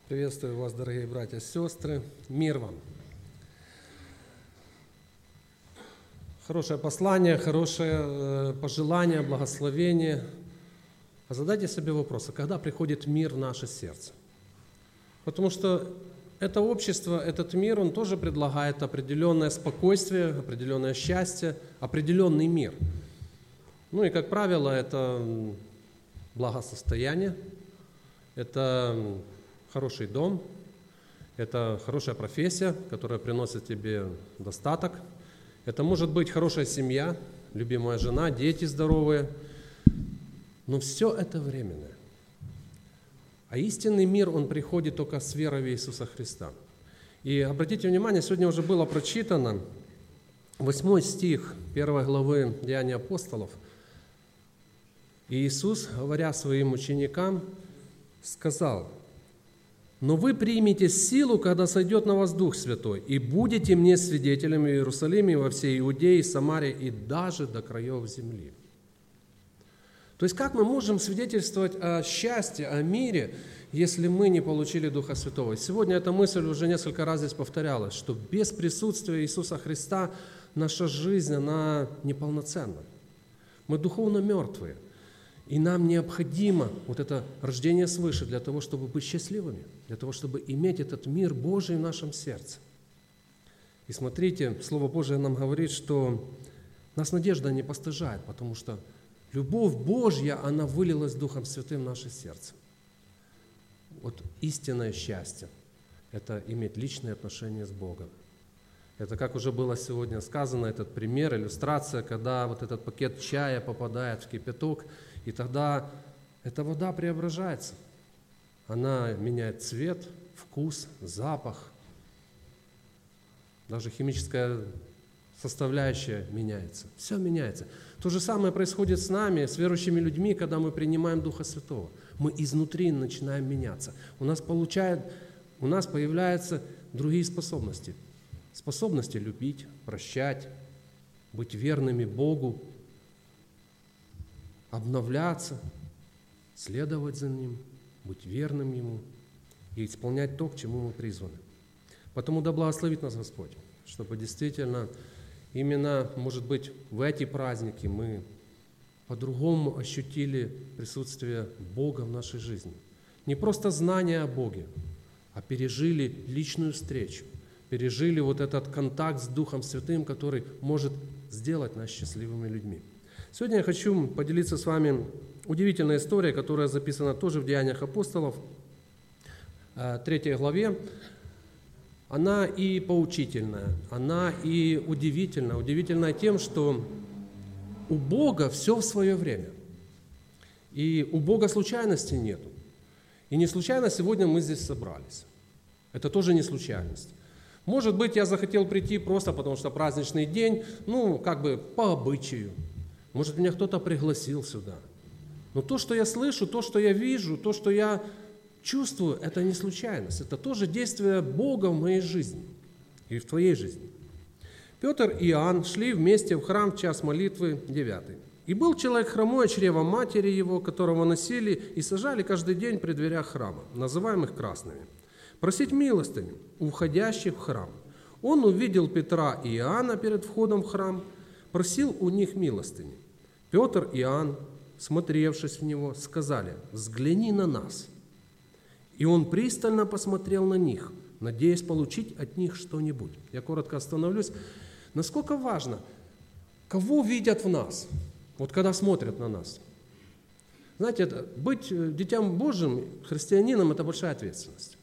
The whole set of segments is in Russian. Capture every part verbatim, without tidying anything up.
Приветствую вас, дорогие братья и сестры. Мир вам. Хорошее послание, хорошее пожелание, благословение. А задайте себе вопрос, а когда приходит мир в наше сердце? Потому что это общество, этот мир, он тоже предлагает определенное спокойствие, определенное счастье, определенный мир. Ну и, как правило, это благосостояние, это хороший дом, это хорошая профессия, которая приносит тебе достаток. Это может быть хорошая семья, любимая жена, дети здоровые. Но все это временное. А истинный мир, он приходит только с верой в Иисуса Христа. И обратите внимание, сегодня уже было прочитано восьмой стих первой главы Деяний апостолов. И Иисус, говоря своим ученикам, сказал: «Но вы примете силу, когда сойдет на вас Дух Святой, и будете мне свидетелями в Иерусалиме, во всей Иудее, Самарии и даже до краев земли». То есть как мы можем свидетельствовать о счастье, о мире, если мы не получили Духа Святого? Сегодня эта мысль уже несколько раз здесь повторялась, что без присутствия Иисуса Христа наша жизнь, она неполноценна. Мы духовно мертвые. И нам необходимо вот это рождение свыше для того, чтобы быть счастливыми, для того, чтобы иметь этот мир Божий в нашем сердце. И смотрите, Слово Божие нам говорит, что нас надежда не постыжает, потому что любовь Божья, она вылилась Духом Святым в наше сердце. Вот истинное счастье – это иметь личные отношения с Богом. Это, как уже было сегодня сказано, этот пример, иллюстрация, когда вот этот пакет чая попадает в кипяток, и тогда эта вода преображается. Она меняет цвет, вкус, запах. Даже химическая составляющая меняется. Все меняется. То же самое происходит с нами, с верующими людьми, когда мы принимаем Духа Святого. Мы изнутри начинаем меняться. У нас, получает, у нас появляются другие способности. Способности любить, прощать, быть верными Богу, обновляться, следовать за Ним, быть верным Ему и исполнять то, к чему мы призваны. Потому да благословит нас Господь, чтобы действительно именно, может быть, в эти праздники мы по-другому ощутили присутствие Бога в нашей жизни. Не просто знание о Боге, а пережили личную встречу, пережили вот этот контакт с Духом Святым, который может сделать нас счастливыми людьми. Сегодня я хочу поделиться с вами удивительной историей, которая записана тоже в Деяниях апостолов, третьей главе. Она и поучительная, она и удивительная. Удивительная тем, что у Бога все в свое время. И у Бога случайности нету. И не случайно сегодня мы здесь собрались. Это тоже не случайность. Может быть, я захотел прийти просто потому, что праздничный день, ну, как бы по обычаю. Может, меня кто-то пригласил сюда. Но то, что я слышу, то, что я вижу, то, что я чувствую, это не случайность. Это тоже действие Бога в моей жизни и в твоей жизни. Петр и Иоанн шли вместе в храм в час молитвы девятый. «И был человек хромой от чрева матери его, которого носили и сажали каждый день при дверях храма, называемых красными, просить милостыню у входящих в храм. Он увидел Петра и Иоанна перед входом в храм, просил у них милостыни. Петр и Иоанн, смотревшись в него, сказали: «Взгляни на нас». И он пристально посмотрел на них, надеясь получить от них что-нибудь. Я коротко остановлюсь. Насколько важно, кого видят в нас, вот когда смотрят на нас. Знаете, это, быть детям Божьим, христианином, это большая ответственность.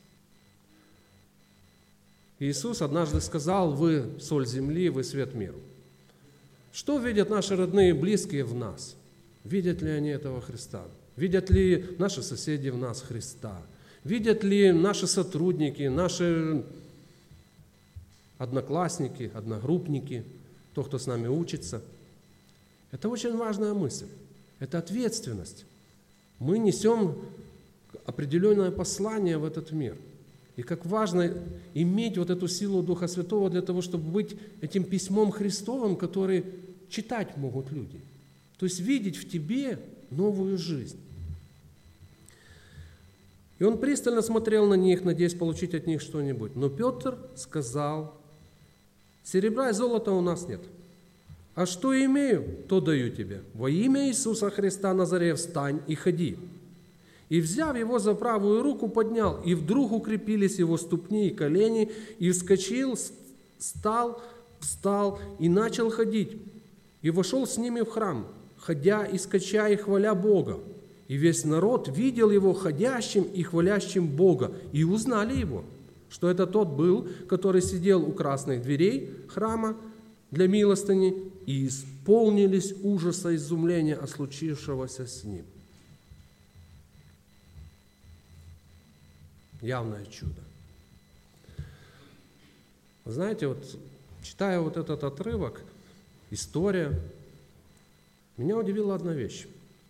Иисус однажды сказал: «Вы соль земли, вы свет миру». Что видят наши родные и близкие в нас? Видят ли они этого Христа? Видят ли наши соседи в нас Христа? Видят ли наши сотрудники, наши одноклассники, одногруппники, то, кто с нами учится? Это очень важная мысль. Это ответственность. Мы несем определенное послание в этот мир. И как важно иметь вот эту силу Духа Святого для того, чтобы быть этим письмом Христовым, который читать могут люди. То есть видеть в тебе новую жизнь. И он пристально смотрел на них, надеясь получить от них что-нибудь. Но Петр сказал: серебра и золота у нас нет, а что имею, то даю тебе. Во имя Иисуса Христа Назарея встань и ходи. И, взяв его за правую руку, поднял, и вдруг укрепились его ступни и колени, и вскочил, стал, встал и начал ходить. И вошел с ними в храм, ходя и скача и хваля Бога. И весь народ видел его ходящим и хвалящим Бога, и узнали его, что это тот был, который сидел у красных дверей храма для милостыни, и исполнились ужаса и изумления от случившегося с ним. Явное чудо. Вы знаете, вот читая вот этот отрывок, история, меня удивила одна вещь.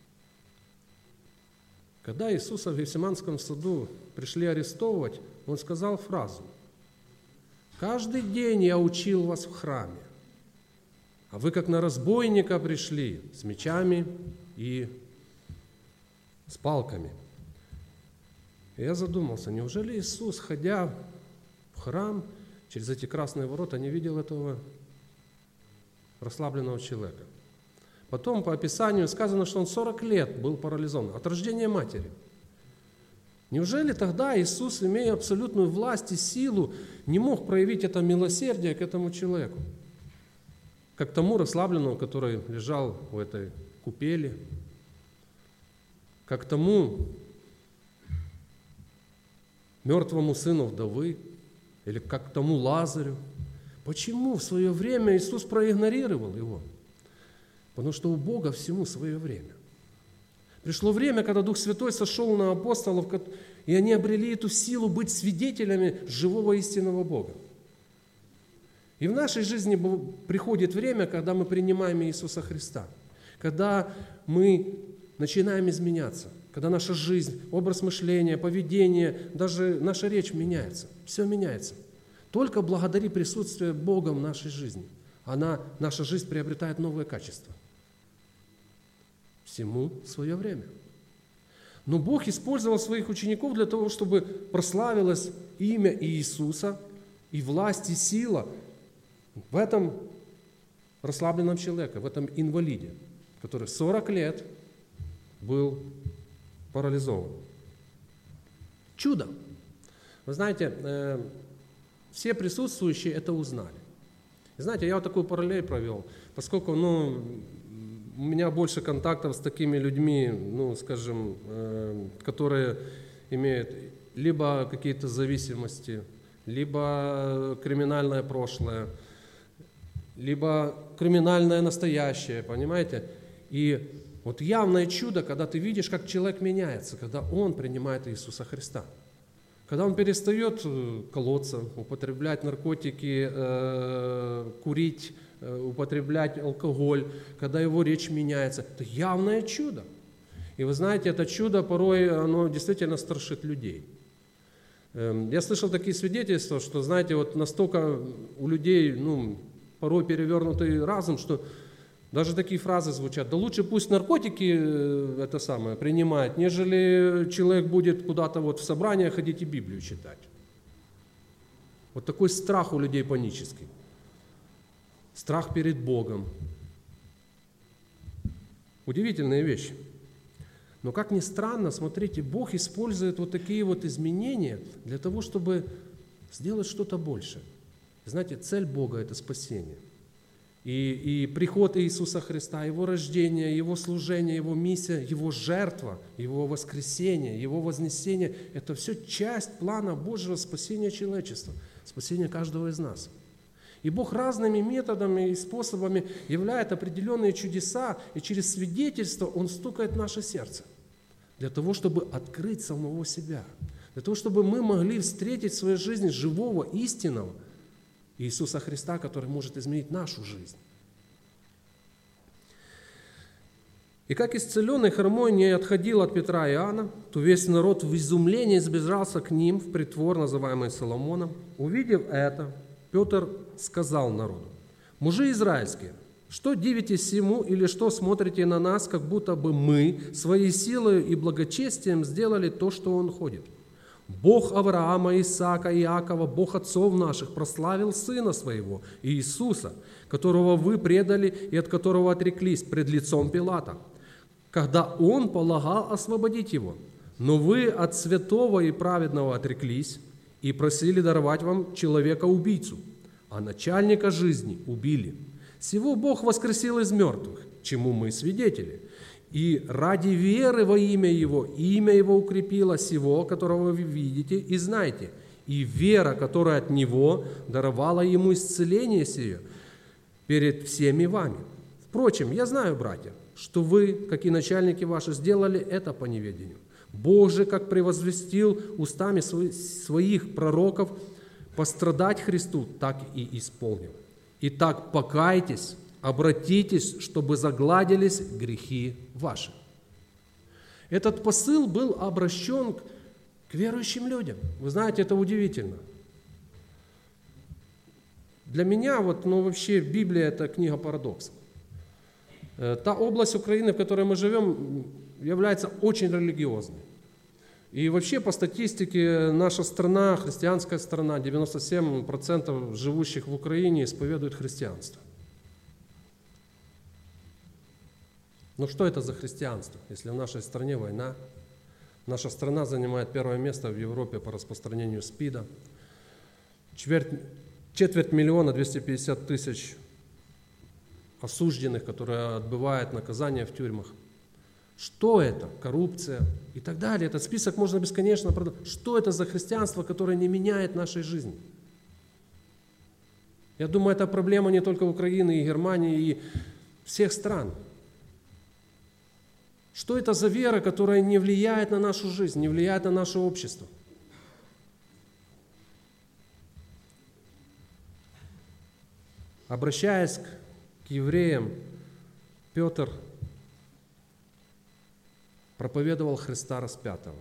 Когда Иисуса в Гефсиманском саду пришли арестовывать, Он сказал фразу: «Каждый день я учил вас в храме, а вы как на разбойника пришли с мечами и с палками». И я задумался, неужели Иисус, ходя в храм через эти красные ворота, не видел этого расслабленного человека? Потом по описанию сказано, что он сорок лет был парализован от рождения матери. Неужели тогда Иисус, имея абсолютную власть и силу, не мог проявить это милосердие к этому человеку? Как тому расслабленному, который лежал в этой купели, как тому мертвому сыну вдовы, или как тому Лазарю. Почему в свое время Иисус проигнорировал его? Потому что у Бога всему свое время. Пришло время, когда Дух Святой сошел на апостолов, и они обрели эту силу быть свидетелями живого истинного Бога. И в нашей жизни приходит время, когда мы принимаем Иисуса Христа, когда мы начинаем изменяться, когда наша жизнь, образ мышления, поведение, даже наша речь меняется. Все меняется. Только благодаря присутствию Бога в нашей жизни она, наша жизнь приобретает новые качества. Всему свое время. Но Бог использовал своих учеников для того, чтобы прославилось имя Иисуса и власть и сила в этом расслабленном человеке, в этом инвалиде, который сорок лет был парализован. Чудо. Вы знаете, все присутствующие это узнали. И знаете, я вот такую параллель провел, поскольку, ну, у меня больше контактов с такими людьми, ну, скажем, которые имеют либо какие-то зависимости, либо криминальное прошлое, либо криминальное настоящее, понимаете? И вот явное чудо, когда ты видишь, как человек меняется, когда он принимает Иисуса Христа. Когда он перестает колоться, употреблять наркотики, э, курить, э, употреблять алкоголь, когда его речь меняется. Это явное чудо. И вы знаете, это чудо порой оно действительно страшит людей. Э, я слышал такие свидетельства, что, знаете, вот настолько у людей, ну, порой перевернутый разум, что даже такие фразы звучат: да лучше пусть наркотики это самое принимает, нежели человек будет куда-то вот в собрание ходить и Библию читать. Вот такой страх у людей панический. Страх перед Богом. Удивительные вещи. Но как ни странно, смотрите, Бог использует вот такие вот изменения для того, чтобы сделать что-то большее. Знаете, цель Бога – это спасение. И, и приход Иисуса Христа, Его рождение, Его служение, Его миссия, Его жертва, Его воскресение, Его вознесение – это все часть плана Божьего спасения человечества, спасения каждого из нас. И Бог разными методами и способами являет определенные чудеса, и через свидетельство Он стукает в наше сердце, для того, чтобы открыть самого себя, для того, чтобы мы могли встретить в своей жизни живого, истинного Иисуса Христа, который может изменить нашу жизнь. И как исцеленный хромой не отходил от Петра и Иоанна, то весь народ в изумлении сбежался к ним в притвор, называемый Соломоном. Увидев это, Петр сказал народу: «Мужи израильские, что дивитесь сему или что смотрите на нас, как будто бы мы своей силой и благочестием сделали то, что он ходит? Бог Авраама, Исаака и Иакова, Бог отцов наших, прославил Сына Своего, Иисуса, которого вы предали и от которого отреклись пред лицом Пилата, когда Он полагал освободить Его. Но вы от святого и праведного отреклись и просили даровать вам человека-убийцу, а начальника жизни убили. Сего Бог воскресил из мертвых, чему мы свидетели. И ради веры во имя Его, имя Его укрепило сего, которого вы видите и знаете. И вера, которая от Него, даровала Ему исцеление сие перед всеми вами. Впрочем, я знаю, братья, что вы, как и начальники ваши, сделали это по неведению. Бог же, как превозвестил устами своих пророков пострадать Христу, так и исполнил. Итак, покайтесь, обратитесь, чтобы загладились грехи ваши. Этот посыл был обращен к верующим людям. Вы знаете, это удивительно. Для меня вот, ну, вообще Библия – это книга парадоксов. Та область Украины, в которой мы живем, является очень религиозной. И вообще по статистике наша страна, христианская страна, девяносто семь процентов живущих в Украине исповедуют христианство. Ну что это за христианство, если в нашей стране война? Наша страна занимает первое место в Европе по распространению СПИДа. Четверть, четверть миллиона двести пятьдесят тысяч осужденных, которые отбывают наказание в тюрьмах. Что это? Коррупция и так далее. Этот список можно бесконечно продолжать. Что это за христианство, которое не меняет нашей жизни? Я думаю, это проблема не только Украины и Германии, и всех стран. Что это за вера, которая не влияет на нашу жизнь, не влияет на наше общество? Обращаясь к евреям, Петр проповедовал Христа распятого.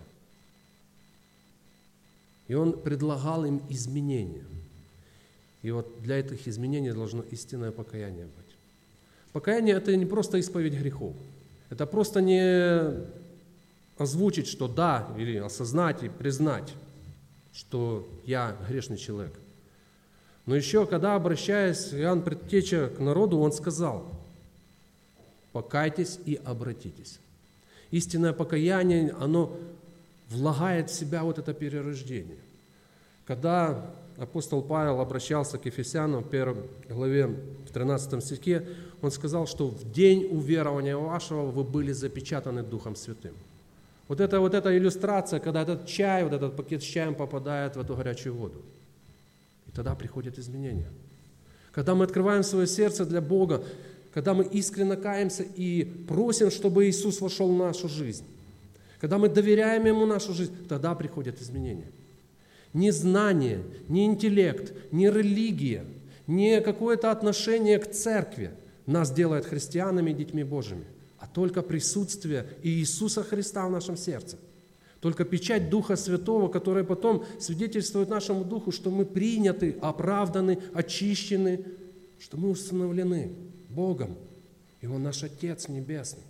И он предлагал им изменения. И вот для этих изменений должно истинное покаяние быть. Покаяние – это не просто исповедь грехов. Это просто не озвучить, что да, или осознать и признать, что я грешный человек. Но еще, когда, обращаясь Иоанн Предтеча к народу, он сказал: покайтесь и обратитесь. Истинное покаяние, оно влагает в себя вот это перерождение. Когда апостол Павел обращался к Ефесянам в первой главе, в тринадцатом стихе, он сказал, что в день уверования вашего вы были запечатаны Духом Святым. Вот это вот эта иллюстрация, когда этот чай, вот этот пакет с чаем попадает в эту горячую воду. И тогда приходят изменения. Когда мы открываем свое сердце для Бога, когда мы искренне каемся и просим, чтобы Иисус вошел в нашу жизнь, когда мы доверяем Ему нашу жизнь, тогда приходят изменения. Не знание, не интеллект, не религия, не какое-то отношение к церкви нас делает христианами и детьми Божьими, а только присутствие Иисуса Христа в нашем сердце. Только печать Духа Святого, которая потом свидетельствует нашему Духу, что мы приняты, оправданы, очищены, что мы установлены Богом, и Он наш Отец Небесный.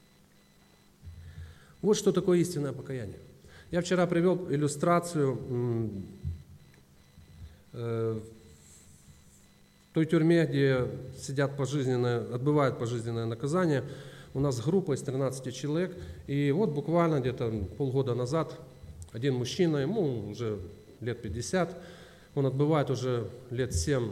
Вот что такое истинное покаяние. Я вчера привел иллюстрацию э, в той тюрьме, где сидят пожизненное, отбывают пожизненное наказание. У нас группа из тринадцати человек, и вот буквально где-то полгода назад один мужчина, ему уже лет пятьдесят, он отбывает уже лет семь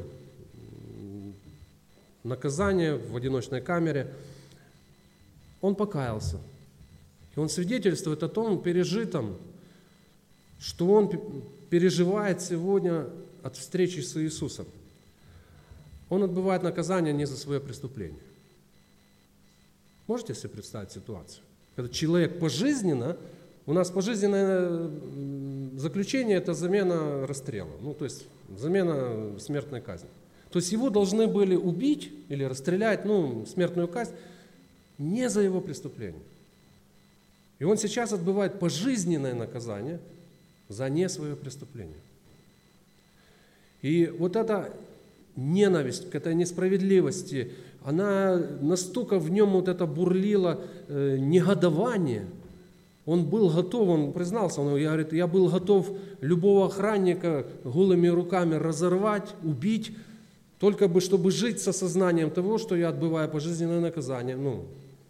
наказание в одиночной камере, он покаялся. И он свидетельствует о том пережитом, что он переживает сегодня от встречи с Иисусом. Он отбывает наказание не за свое преступление. Можете себе представить ситуацию? Когда человек пожизненно, у нас пожизненное заключение – это замена расстрела, ну то есть замена смертной казни. То есть его должны были убить или расстрелять, ну, смертную казнь, не за его преступление. И он сейчас отбывает пожизненное наказание за не свое преступление. И вот эта ненависть к этой несправедливости, она настолько в нем вот это бурлило э, негодование, Он был готов, он признался, он говорит, я был готов любого охранника голыми руками разорвать, убить, только бы, чтобы жить с осознанием того, что я отбываю пожизненное наказание, ну,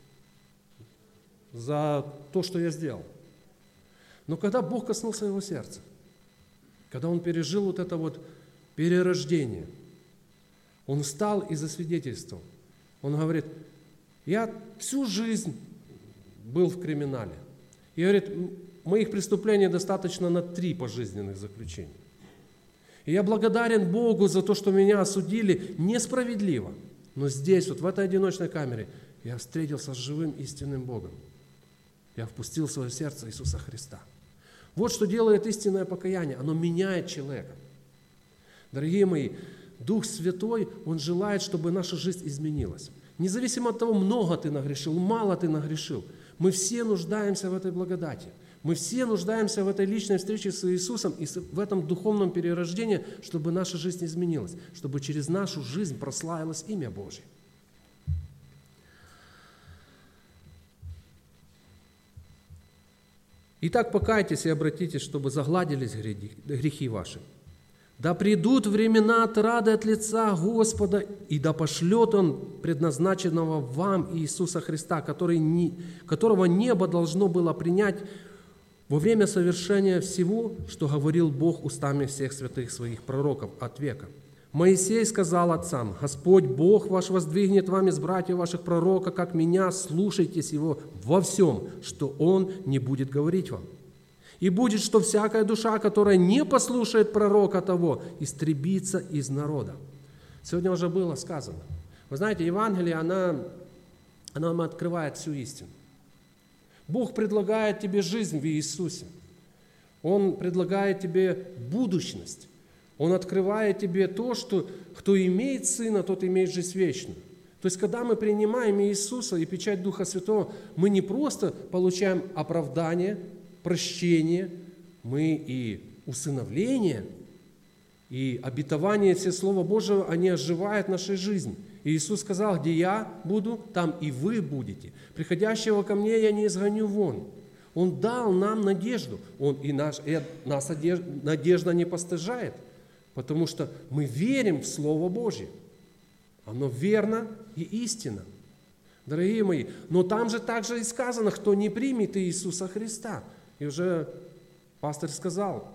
за то, что я сделал. Но когда Бог коснулся его сердца, когда он пережил вот это вот перерождение, он встал и засвидетельствовал. Он говорит, я всю жизнь был в криминале. И говорит, моих преступлений достаточно на три пожизненных заключения. И я благодарен Богу за то, что меня осудили несправедливо. Но здесь, вот в этой одиночной камере, я встретился с живым истинным Богом. Я впустил в свое сердце Иисуса Христа. Вот что делает истинное покаяние. Оно меняет человека. Дорогие мои, Дух Святой, Он желает, чтобы наша жизнь изменилась. Независимо от того, много ты нагрешил, мало ты нагрешил. Мы все нуждаемся в этой благодати. Мы все нуждаемся в этой личной встрече с Иисусом и в этом духовном перерождении, чтобы наша жизнь изменилась, чтобы через нашу жизнь прославилось имя Божье. Итак, покайтесь и обратитесь, чтобы загладились грехи ваши. Да придут времена отрады от лица Господа, и да пошлет Он предназначенного вам Иисуса Христа, который не, которого небо должно было принять во время совершения всего, что говорил Бог устами всех святых своих пророков от века. Моисей сказал отцам: «Господь Бог ваш воздвигнет вам из братьев ваших пророка, как меня, слушайтесь Его во всем, что Он не будет говорить вам. И будет, что всякая душа, которая не послушает пророка того, истребится из народа». Сегодня уже было сказано. Вы знаете, Евангелие, она, она нам открывает всю истину. Бог предлагает тебе жизнь в Иисусе. Он предлагает тебе будущность. Он открывает тебе то, что кто имеет Сына, тот имеет жизнь вечную. То есть, когда мы принимаем Иисуса и печать Духа Святого, мы не просто получаем оправдание, прощение, мы и усыновление, и обетование все Слова Божьего, они оживают в нашей жизни. И Иисус сказал: где я буду, там и вы будете. Приходящего ко мне я не изгоню вон. Он дал нам надежду. Он и наш, и нас надежда не постыжает, потому что мы верим в Слово Божье. Оно верно и истинно. Дорогие мои, но там же также и сказано, кто не примет Иисуса Христа. И уже пастор сказал,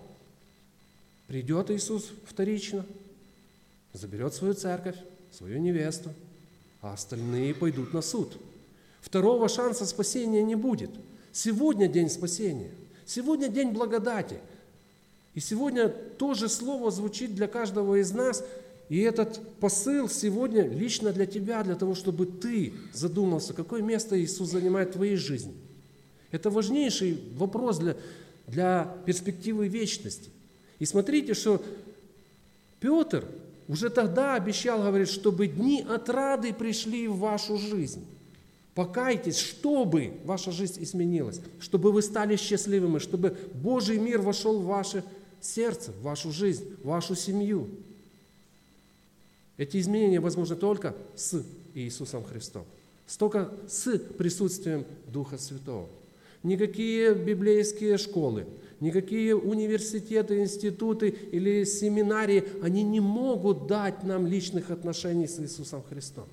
придет Иисус вторично, заберет свою церковь, свою невесту, а остальные пойдут на суд. Второго шанса спасения не будет. Сегодня день спасения, сегодня день благодати. И сегодня то же слово звучит для каждого из нас, и этот посыл сегодня лично для тебя, для того, чтобы ты задумался, какое место Иисус занимает в твоей жизни. Это важнейший вопрос для, для перспективы вечности. И смотрите, что Петр уже тогда обещал, говорит, чтобы дни отрады пришли в вашу жизнь. Покайтесь, чтобы ваша жизнь изменилась, чтобы вы стали счастливыми, чтобы Божий мир вошел в ваше сердце, в вашу жизнь, в вашу семью. Эти изменения возможны только с Иисусом Христом, только с присутствием Духа Святого. Никакие библейские школы, никакие университеты, институты или семинарии, они не могут дать нам личных отношений с Иисусом Христом.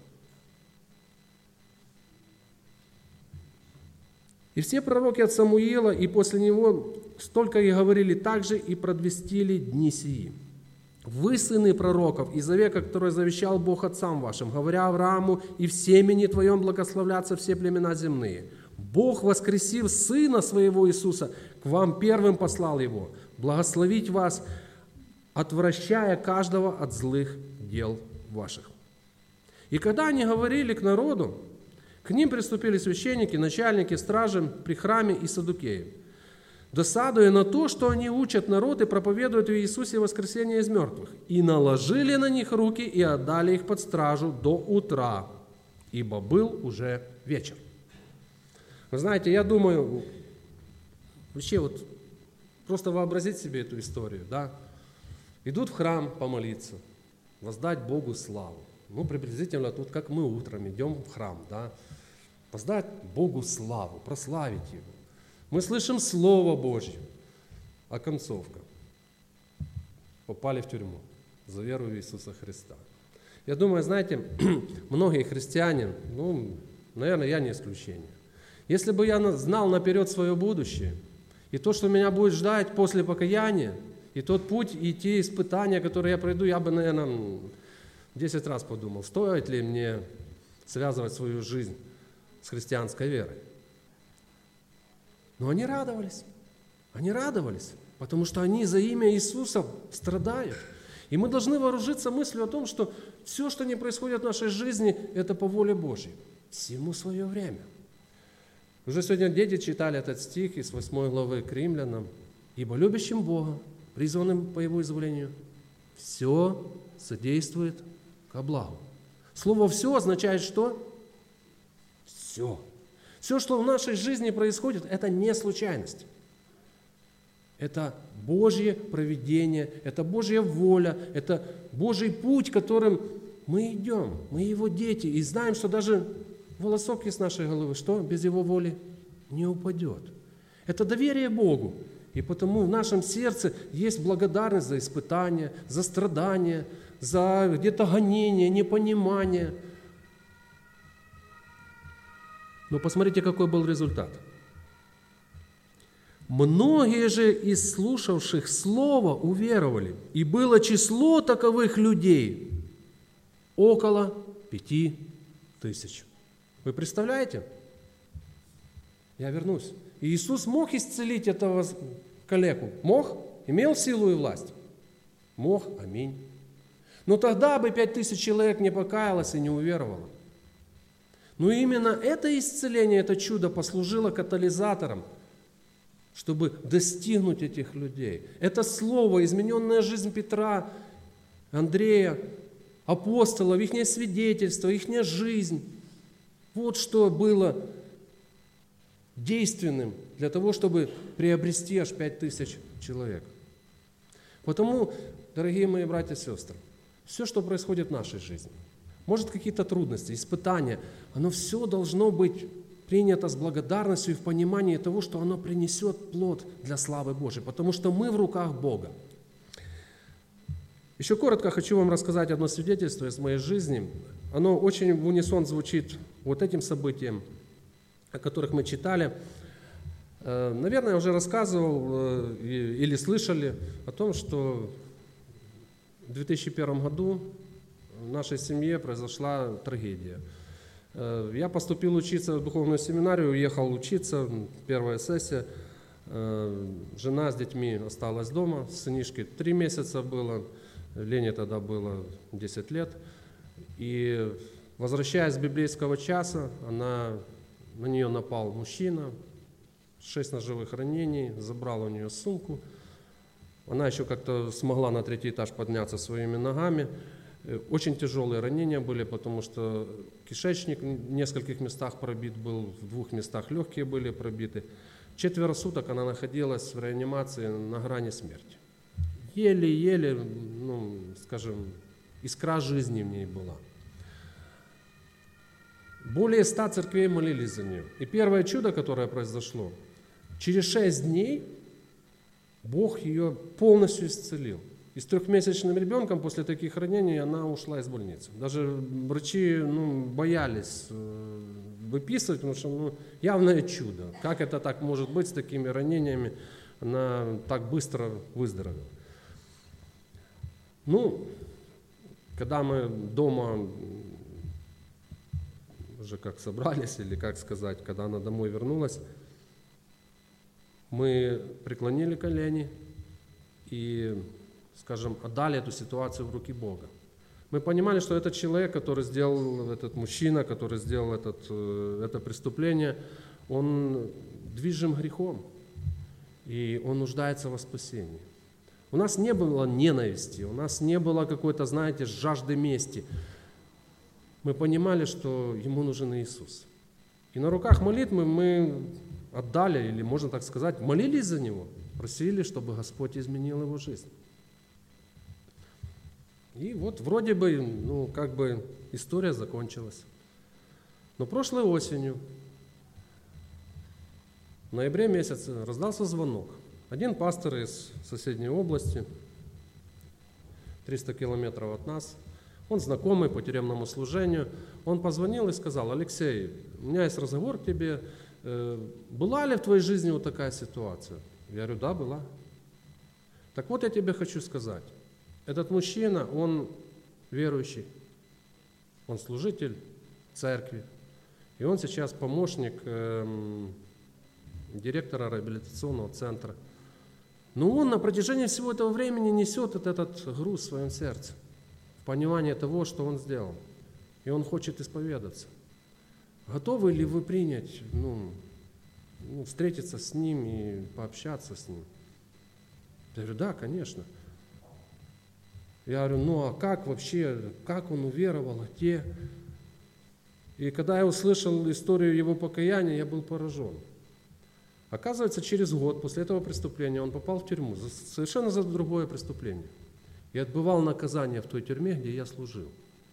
И все пророки от Самуила и после него столько и говорили, также и предвестили дни сии. Вы, сыны пророков, из века, который завещал Бог отцам вашим, говоря Аврааму, и в семени твоем благословлятся все племена земные. Бог, воскресив Сына Своего Иисуса, к вам первым послал Его, благословить вас, отвращая каждого от злых дел ваших. И когда они говорили к народу, к ним приступили священники, начальники, стражи при храме и саддукеи, досадуя на то, что они учат народ и проповедуют в Иисусе воскресение из мертвых. И наложили на них руки и отдали их под стражу до утра, ибо был уже вечер. Вы знаете, я думаю, вообще вот просто вообразить себе эту историю, да? Идут в храм помолиться, воздать Богу славу. Ну, приблизительно тут, как мы утром идем в храм, да? Воздать Богу славу, прославить Его. Мы слышим Слово Божье, а концовка. Попали в тюрьму за веру в Иисуса Христа. Я думаю, знаете, многие христиане, ну, наверное, я не исключение. Если бы я знал наперед свое будущее, и то, что меня будет ждать после покаяния, и тот путь, и те испытания, которые я пройду, я бы, наверное, десять раз подумал, стоит ли мне связывать свою жизнь с христианской верой. Но они радовались. Они радовались, потому что они за имя Иисуса страдают. И мы должны вооружиться мыслью о том, что все, что не происходит в нашей жизни, это по воле Божьей. Всему свое время. Уже сегодня дети читали этот стих из восьмой главы к Римлянам. «Ибо любящим Бога, призванным по Его изволению, все содействует ко благу». Слово «все» означает что? Все. Все, что в нашей жизни происходит, это не случайность. Это Божье провидение, это Божья воля, это Божий путь, которым мы идем. Мы Его дети и знаем, что даже волосок из нашей головы, что без Его воли не упадет. Это доверие Богу. И потому в нашем сердце есть благодарность за испытания, за страдания, за где-то гонение, непонимание. Но посмотрите, какой был результат. Многие же из слушавших Слово уверовали, и было число таковых людей около пяти тысяч. Вы представляете? Я вернусь. И Иисус мог исцелить этого калеку? Мог? Имел силу и власть? Мог. Аминь. Но тогда бы пять тысяч человек не покаялось и не уверовало. Но именно это исцеление, это чудо послужило катализатором, чтобы достигнуть этих людей. Это слово, измененная жизнь Петра, Андрея, апостолов, их свидетельство, их жизнь. Вот что было действенным для того, чтобы приобрести аж пять тысяч человек. Потому, дорогие мои братья и сестры, все, что происходит в нашей жизни, может какие-то трудности, испытания, оно все должно быть принято с благодарностью и в понимании того, что оно принесет плод для славы Божией, потому что мы в руках Бога. Еще коротко хочу вам рассказать одно свидетельство из моей жизни. Оно очень в унисон звучит вот этим событиям, о которых мы читали. Наверное, я уже рассказывал или слышали о том, что в две тысячи первом году в нашей семье произошла трагедия. Я поступил учиться в духовную семинарию, уехал учиться, первая сессия. Жена с детьми осталась дома, сынишке три месяца было, Лене тогда было десять лет. И возвращаясь с библейского часа, она, на нее напал мужчина, шесть ножевых ранений, забрал у нее сумку. Она еще как-то смогла на третий этаж подняться своими ногами. Очень тяжелые ранения были, потому что кишечник в нескольких местах пробит был, в двух местах легкие были пробиты. Четверо суток она находилась в реанимации на грани смерти. Еле-еле, ну, скажем, искра жизни в ней была. Более ста церквей молились за нее. И первое чудо, которое произошло, через шесть дней Бог ее полностью исцелил. И с трехмесячным ребенком после таких ранений она ушла из больницы. Даже врачи ну, боялись выписывать, потому что ну, явное чудо. Как это так может быть с такими ранениями? Она так быстро выздоровела. Ну, когда мы дома уже как собрались, или как сказать, когда она домой вернулась, мы преклонили колени и, скажем, отдали эту ситуацию в руки Бога. Мы понимали, что этот человек, который сделал, этот мужчина, который сделал этот, это преступление, он движим грехом, и он нуждается во спасении. У нас не было ненависти, у нас не было какой-то, знаете, жажды мести. Мы понимали, что ему нужен Иисус. И на руках молитвы мы отдали, или можно так сказать, молились за него, просили, чтобы Господь изменил его жизнь. И вот вроде бы, ну, как бы история закончилась. Но прошлой осенью В ноябре месяце раздался звонок. Один пастор из соседней области, триста километров от нас, он знакомый по тюремному служению, он позвонил и сказал: Алексей, у меня есть разговор к тебе, была ли в твоей жизни вот такая ситуация? Я говорю: да, была. Так вот, я тебе хочу сказать, этот мужчина, он верующий, он служитель церкви, и он сейчас помощник эм, директора реабилитационного центра. Но он на протяжении всего этого времени несет этот груз в своем сердце, в понимании того, что он сделал, и он хочет исповедаться. Готовы ли вы принять, ну, ну, встретиться с ним и пообщаться с ним? Я говорю: да, конечно. Я говорю: ну а как вообще, как он уверовал, а те? И когда я услышал историю его покаяния, я был поражен. Оказывается, через год после этого преступления он попал в тюрьму, за, совершенно за другое преступление. И отбывал наказание в той тюрьме, где я служил.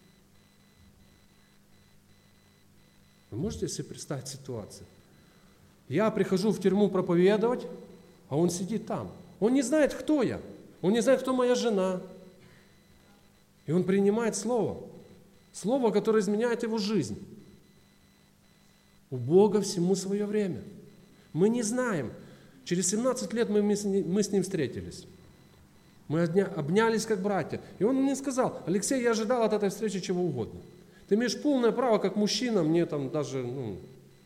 Вы можете себе представить ситуацию? Я прихожу в тюрьму проповедовать, а он сидит там. Он не знает, кто я. Он не знает, кто моя жена. И он принимает слово. Слово, которое изменяет его жизнь. У Бога всему свое время. Мы не знаем. Через семнадцать лет мы, мы с ним встретились. Мы обнялись как братья. И он мне сказал: Алексей, я ожидал от этой встречи чего угодно. Ты имеешь полное право, как мужчина, мне там даже ну,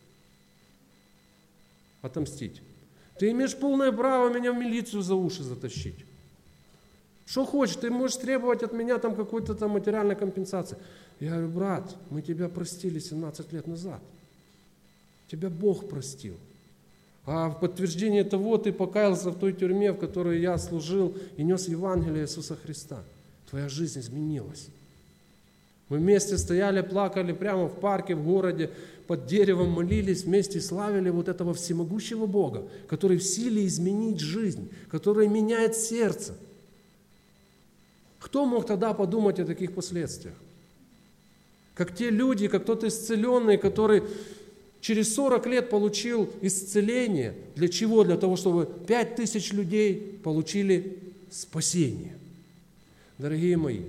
отомстить. Ты имеешь полное право меня в милицию за уши затащить. Что хочешь, ты можешь требовать от меня там какой-то там материальной компенсации. Я говорю: брат, мы тебя простили семнадцать лет назад. Тебя Бог простил. А в подтверждение того ты покаялся в той тюрьме, в которой я служил и нес Евангелие Иисуса Христа. Твоя жизнь изменилась. Мы вместе стояли, плакали прямо в парке, в городе, под деревом молились, вместе славили вот этого всемогущего Бога, который в силе изменить жизнь, который меняет сердце. Кто мог тогда подумать о таких последствиях? Как те люди, как тот исцеленный, который через сорок лет получил исцеление. Для чего? Для того, чтобы пять тысяч людей получили спасение. Дорогие мои,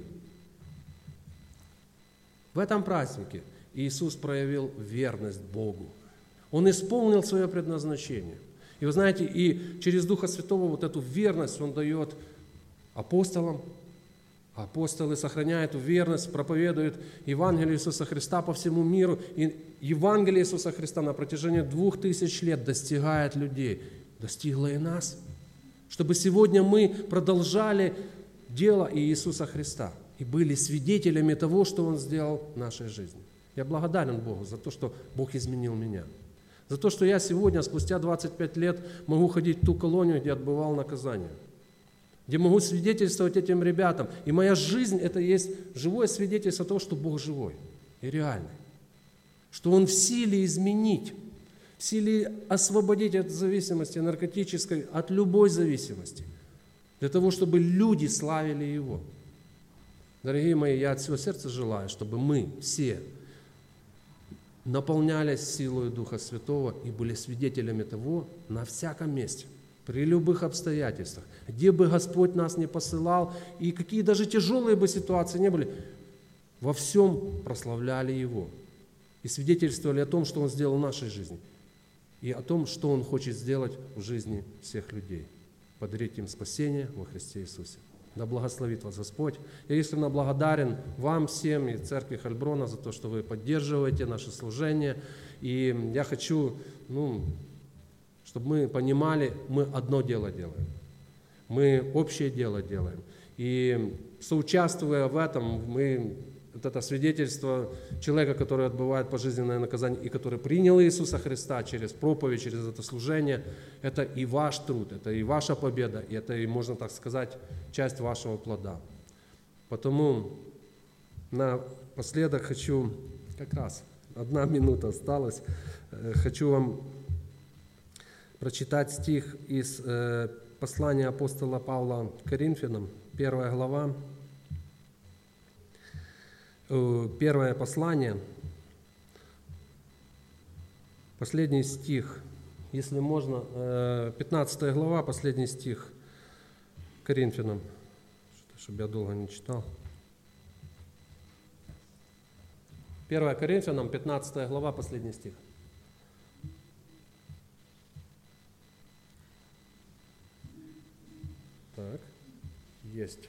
в этом празднике Иисус проявил верность Богу. Он исполнил свое предназначение. И вы знаете, и через Духа Святого вот эту верность Он дает апостолам. Апостолы сохраняют верность, проповедуют Евангелие Иисуса Христа по всему миру. И Евангелие Иисуса Христа на протяжении двух тысяч лет достигает людей. Достигло и нас. Чтобы сегодня мы продолжали дело Иисуса Христа и были свидетелями того, что Он сделал в нашей жизни. Я благодарен Богу за то, что Бог изменил меня. За то, что я сегодня, спустя двадцать пять лет, могу ходить в ту колонию, где отбывал наказание. Где могу свидетельствовать этим ребятам. И моя жизнь – это есть живое свидетельство того, что Бог живой и реальный. Что Он в силе изменить, в силе освободить от зависимости наркотической, от любой зависимости. Для того, чтобы люди славили Его. Дорогие мои, я от всего сердца желаю, чтобы мы все наполнялись силой Духа Святого и были свидетелями того на всяком месте, при любых обстоятельствах, где бы Господь нас не посылал, и какие даже тяжелые бы ситуации не были, во всем прославляли Его и свидетельствовали о том, что Он сделал в нашей жизни, и о том, что Он хочет сделать в жизни всех людей, подарить им спасение во Христе Иисусе. Да благословит вас Господь. Я искренне благодарен вам всем и Церкви Хальброна за то, что вы поддерживаете наше служение. И я хочу, ну, чтобы мы понимали, мы одно дело делаем. Мы общее дело делаем. И соучаствуя в этом, мы, вот это свидетельство человека, который отбывает пожизненное наказание и который принял Иисуса Христа через проповедь, через это служение, это и ваш труд, это и ваша победа, и это, и, можно так сказать, часть вашего плода. Потому напоследок хочу, как раз одна минута осталась, хочу вам прочитать стих из э, послания апостола Павла к Коринфянам, первая глава, э, первое послание, последний стих если можно, пятнадцатая глава, последний стих Коринфянам, чтобы я долго не читал. первое Коринфянам, пятнадцатая глава, последний стих. Так, есть.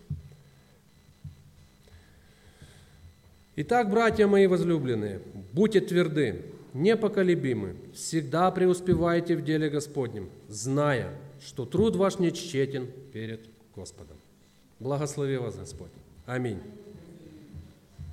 Итак, братья мои возлюбленные, будьте тверды, непоколебимы, всегда преуспевайте в деле Господнем, зная, что труд ваш не тщетен перед Господом. Благослови вас Господь. Аминь.